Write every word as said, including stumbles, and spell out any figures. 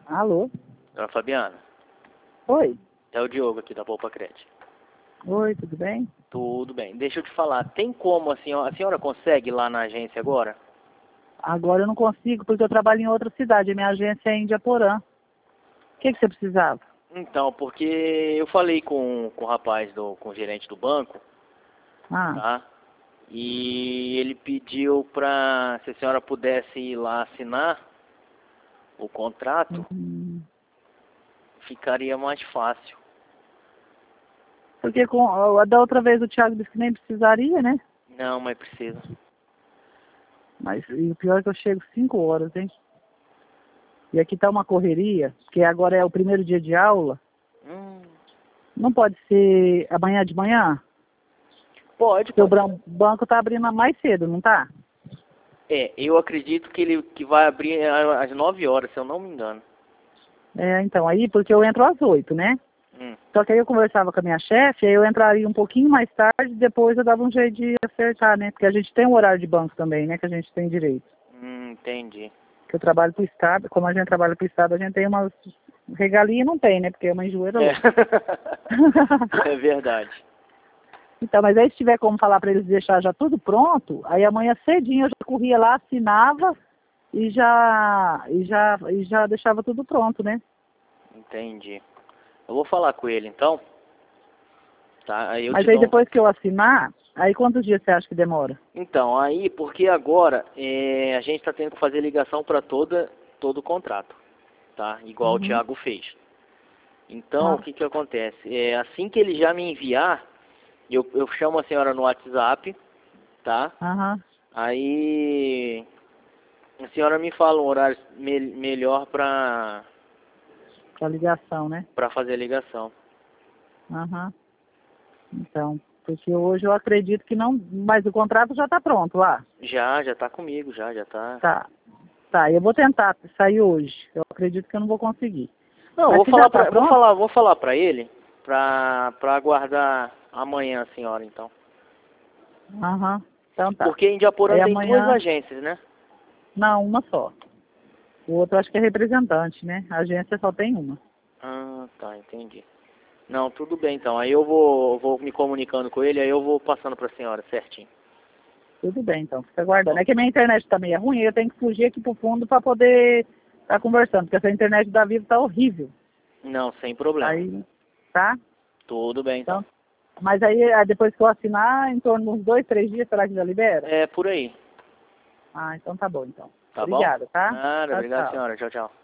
Alô? Dona Fabiana, Oi. é o Diogo aqui da Poupa Crédito. Oi, tudo bem? Tudo bem. Deixa eu te falar, tem como a senhora, a senhora consegue ir lá na agência agora? Agora eu não consigo porque eu trabalho em outra cidade. Minha agência é em Indiaporã. O que, que você precisava? Então, porque eu falei com, com o rapaz, do, com o gerente do banco, Ah, tá? E ele pediu pra, se a senhora pudesse ir lá assinar o contrato, hum, ficaria mais fácil. porque com, a da outra vez o Thiago disse que nem precisaria, né? Não, mas precisa. Mas e o pior é que eu chego cinco horas, hein? E aqui tá uma correria, porque agora é o primeiro dia de aula. Hum, Não pode ser amanhã de manhã? pode, Porque o pode. bran- banco tá abrindo mais cedo, não tá? É, eu acredito que ele que vai abrir às nove horas, se eu não me engano. É, então, aí, porque eu entro às oito, né? Hum, Só que aí eu conversava com a minha chefe, aí eu entraria um pouquinho mais tarde, depois eu dava um jeito de acertar, né? Porque a gente tem um horário de banco também, né? Que a gente tem direito. hum, entendi. Que eu trabalho pro Estado, como a gente trabalha pro Estado, a gente tem umas regalia não tem, né? Porque é uma enjoeira É. louca. É verdade. Então, mas aí se tiver como falar para eles deixar já tudo pronto, aí amanhã cedinho eu já corria lá, assinava e já, e já, e já deixava tudo pronto, né? Entendi. Eu vou falar com ele então, tá? Aí eu Mas te aí dou um... depois que eu assinar, aí quantos dias você acha que demora? Então, aí, porque agora é, a gente está tendo que fazer ligação para toda todo o contrato, tá? Igual o Uhum. Thiago fez. Então, o Ah, que que acontece? É, assim que ele já me enviar, eu, eu chamo a senhora no WhatsApp, tá? aham, Aí a senhora me fala um horário me melhor para a ligação, né? para fazer a ligação. Aham. Então, porque hoje eu acredito que não, mas o contrato já está pronto lá. Já, já tá comigo, já, já tá. Tá, tá, eu vou tentar sair hoje. Eu acredito que eu não vou conseguir. Não, Mas vou se já falar está pra, vou pronto, falar, vou falar para ele pra para aguardar amanhã a senhora então. aham, então tá. Porque em Indiaporã Aí tem duas amanhã, agências, né? não, uma só. O outro acho que é representante, né? A agência só tem uma. Ah, tá, entendi. Não, tudo bem então. Aí eu vou vou me comunicando com ele, aí eu vou passando pra senhora certinho. Tudo bem, então, fica aguardando. É que a minha internet tá meio ruim, eu tenho que fugir aqui pro fundo para poder estar conversando, porque essa internet da Vivo tá horrível. Não, sem problema. Aí, tá? Tudo bem então. Então, mas aí, aí depois que eu assinar, em torno de uns dois, três dias, será que já libera? É por aí, Ah, então tá bom, então. tá bom? Obrigada, tá? Nada, Tchau, obrigado tchau. senhora. Tchau, tchau.